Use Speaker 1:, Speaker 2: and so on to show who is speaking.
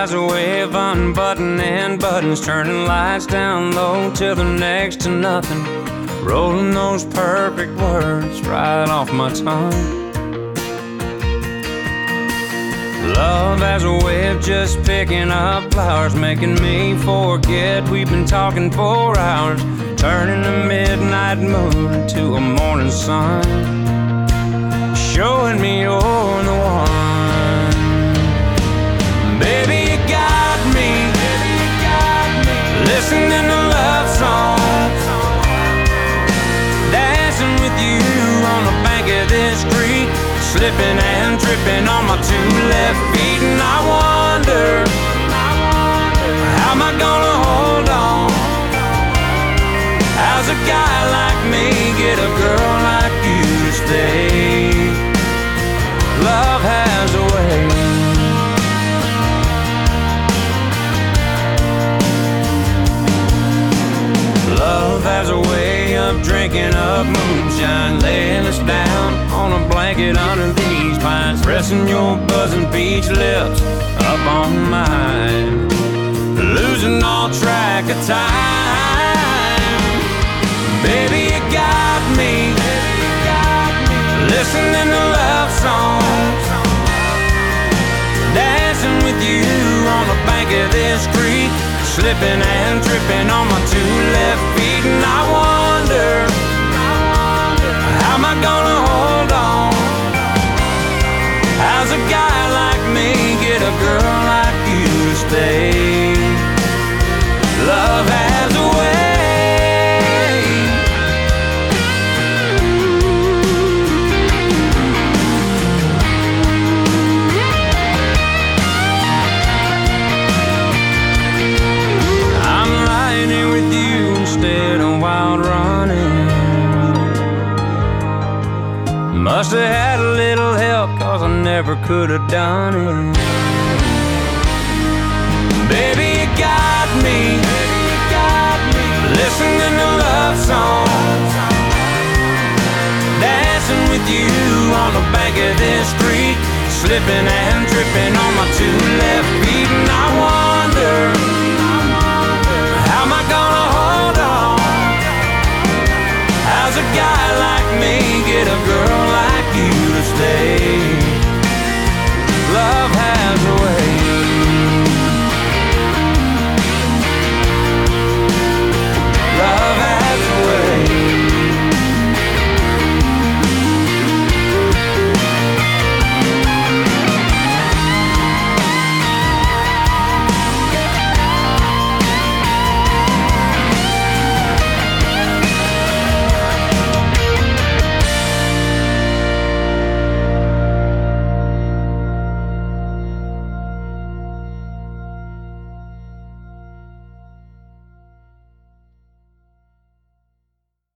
Speaker 1: has a way of unbuttoning buttons, turning lights down low till they're next to nothing, rolling those perfect words right off my tongue. Love has a way of just picking up flowers, making me forget we've been talking for hours, turning the midnight moon into a morning sun, showing me you're the one. Baby, you got me, listening to love songs, dancing with you on the bank of this creek, slipping and tripping on my two left feet. And I wonder, how am I gonna hold on? How's a guy like me get a girl like you to stay? Love has a way. Love has a way of drinking up moonshine, laying us down on a blanket under these pines, pressing your buzzing peach lips up on mine, losing all track of time. Baby, you got me, listening to love songs, dancing with you on the bank of this creek, slipping and tripping on my two left feet. And I wonder, how am I gonna hold on? How's a guy like me get a girl like you to stay? Love has a way. Must have had a little help, cause I never could have done it. Baby, you got me, listening to love songs, dancing with you on the bank of this creek, slipping and tripping on my two legs.